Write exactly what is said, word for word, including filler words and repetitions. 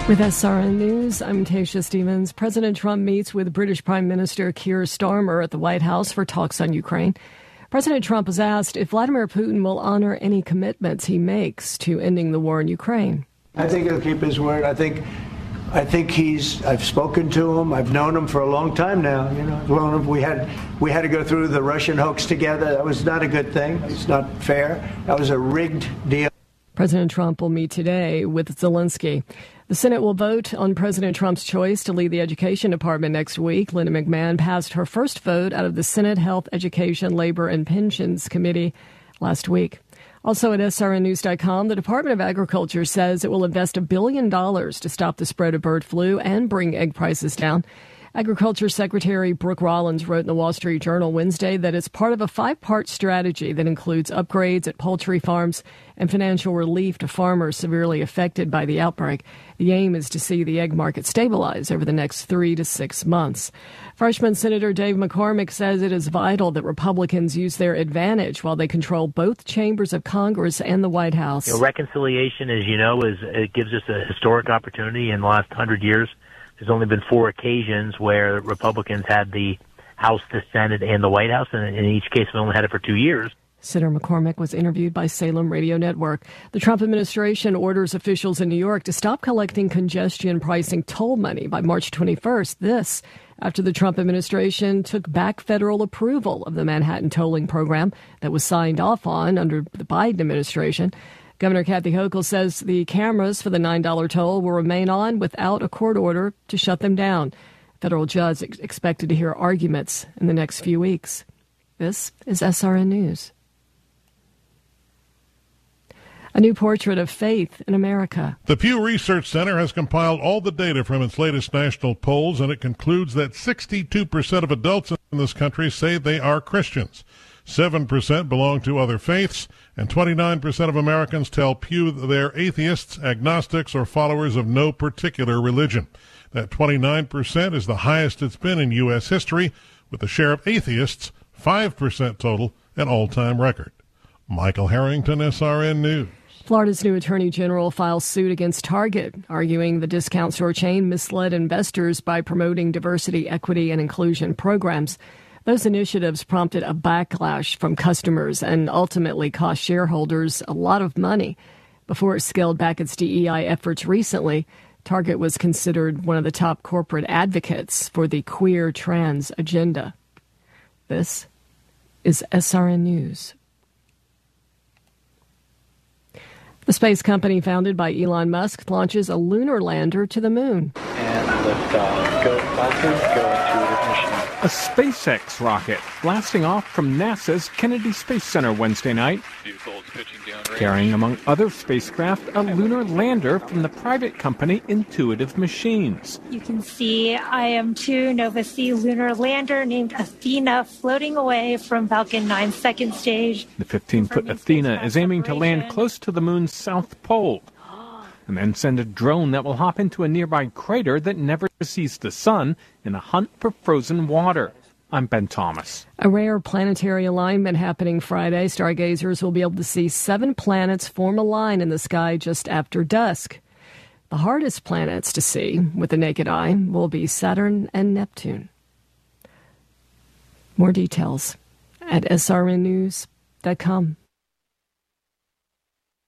With S R N News, I'm Tasha Stevens. President Trump meets with British Prime Minister Keir Starmer at the White House for talks on Ukraine. President Trump was asked if Vladimir Putin will honor any commitments he makes to ending the war in Ukraine. I think he'll keep his word. I think I think he's, I've spoken to him. I've known him for a long time now. You know, I've known him. We had, we had to go through the Russian hoax together. That was not a good thing. It's not fair. That was a rigged deal. President Trump will meet today with Zelensky. The Senate will vote on President Trump's choice to lead the Education Department next week. Linda McMahon passed her first vote out of the Senate Health, Education, Labor, and Pensions Committee last week. Also at S R N news dot com, the Department of Agriculture says it will invest a billion dollars to stop the spread of bird flu and bring egg prices down. Agriculture Secretary Brooke Rollins wrote in the Wall Street Journal Wednesday that it's part of a five-part strategy that includes upgrades at poultry farms and financial relief to farmers severely affected by the outbreak. The aim is to see the egg market stabilize over the next three to six months. Freshman Senator Dave McCormick says it is vital that Republicans use their advantage while they control both chambers of Congress and the White House. You know, reconciliation, as you know, is it gives us a historic opportunity in the last hundred years. There's only been four occasions where Republicans had the House, the Senate, and the White House, and in each case we only had it for two years. Senator McCormick was interviewed by Salem Radio Network. The Trump administration orders officials in New York to stop collecting congestion pricing toll money by March twenty-first. This after the Trump administration took back federal approval of the Manhattan tolling program that was signed off on under the Biden administration. Governor Kathy Hochul says the cameras for the nine dollar toll will remain on without a court order to shut them down. Federal judge is expected to hear arguments in the next few weeks. This is S R N News. A new portrait of faith in America. The Pew Research Center has compiled all the data from its latest national polls, and it concludes that sixty-two percent of adults in this country say they are Christians. seven percent belong to other faiths, and twenty-nine percent of Americans tell Pew they're atheists, agnostics, or followers of no particular religion. That twenty-nine percent is the highest it's been in U S history, with the share of atheists, five percent total, an all-time record. Michael Harrington, S R N News. Florida's new attorney general files suit against Target, arguing the discount store chain misled investors by promoting diversity, equity, and inclusion programs. Those initiatives prompted a backlash from customers and ultimately cost shareholders a lot of money. Before it scaled back its D E I efforts recently, Target was considered one of the top corporate advocates for the queer trans agenda. This is S R N News. The space company founded by Elon Musk launches a lunar lander to the moon. And liftoff. Go, Falcon, go intuitive mission. A SpaceX rocket blasting off from NASA's Kennedy Space Center Wednesday night, carrying, among other spacecraft, a lunar lander from the private company Intuitive Machines. You can see I M two Nova C lunar lander named Athena floating away from Falcon nine's second stage. The fifteen-foot Athena is aiming to land close to the moon's south pole, and then send a drone that will hop into a nearby crater that never sees the sun in a hunt for frozen water. I'm Ben Thomas. A rare planetary alignment happening Friday. Stargazers will be able to see seven planets form a line in the sky just after dusk. The hardest planets to see with the naked eye will be Saturn and Neptune. More details at S R N news dot com.